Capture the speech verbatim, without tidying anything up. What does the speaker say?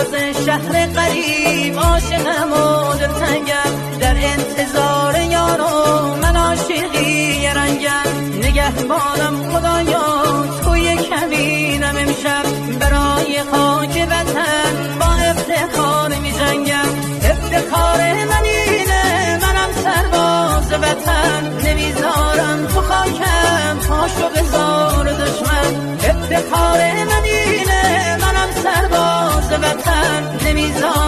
باز شهر قریب عاشقم و دلتنگم، در انتظار یارو من عاشقی رنگم. نگهبانم خدایا توی کمینم امشب، برای خاک وطن با افتخار می جنگم. افتخار من اینه منم سرباز وطن، نمیذارم تو خاکم پاشو بذار دشمن. افتخار من اینه منم سرباز وطن، نمیذارم